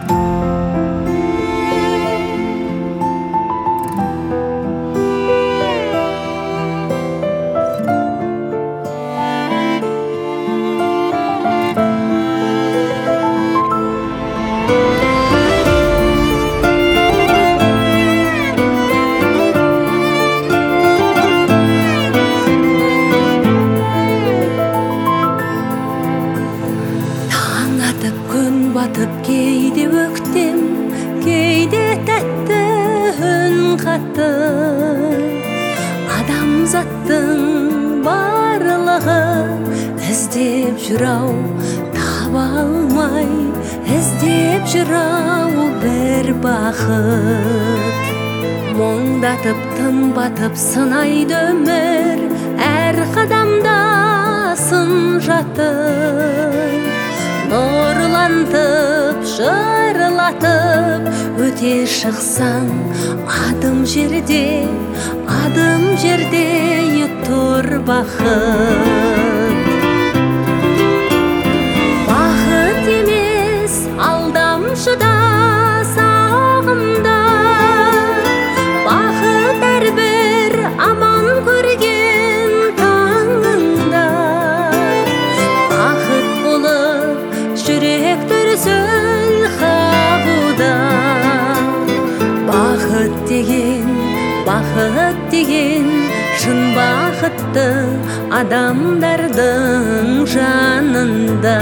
Батып кейде өктем, кейде тәтті үн қатты. Адамзаттың барлығы іздеп жүрау, таба алмай іздеп жүрау бір бақыт. Мұңдатып тынбатып сынайды өмір, әр қадамда сын жатыр. Нұрлантып, жырлатып өте шықсаң, адым жерде тұр бақыт. Бақыт емес алдамшыда, сағымда. Бақыт әрбір аман көрген таңында. Бақыт болып жүрек дүрсіл қағуда. Бақыт деген шын бақытты адамдардың жанында.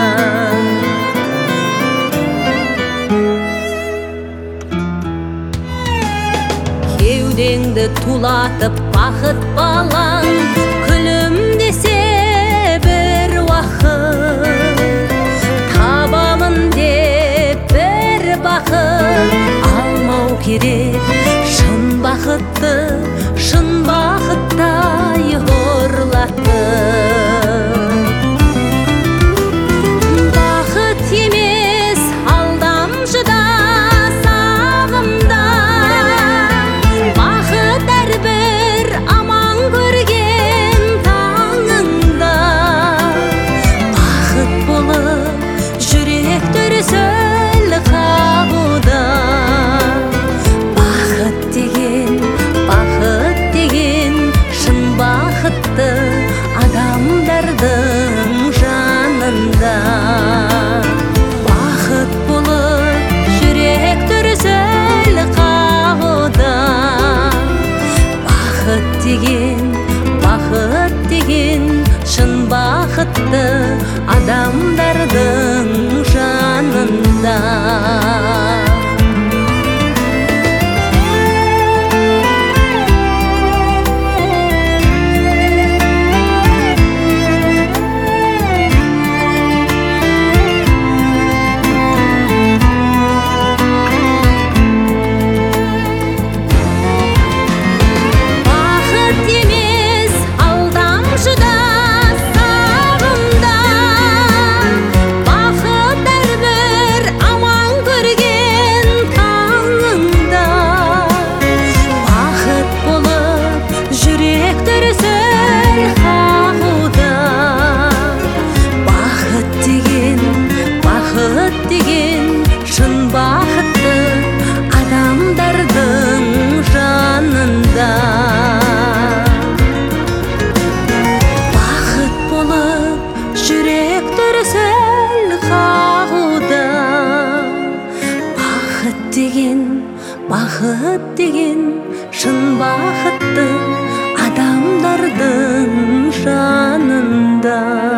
Кеудеңді тулатып бақыт балаң, күлімдесе бір уақыт. Табамын деп бір бақыт алмау керек. Шын бақыттай ұрлатып. Бақыт емес алдамшыда, сағымда. Бақыт әрбір аман көрген таңында. Бақыт болып жүрек дүрсіл қағуда. Шын бақытты адамдардың жанында. Бақыт болып жүрек дүрсіл қағуда. Бақыт деген шын бақытты адамдардың жанында. Бақыт деген шын бақытты адамдардың жанында.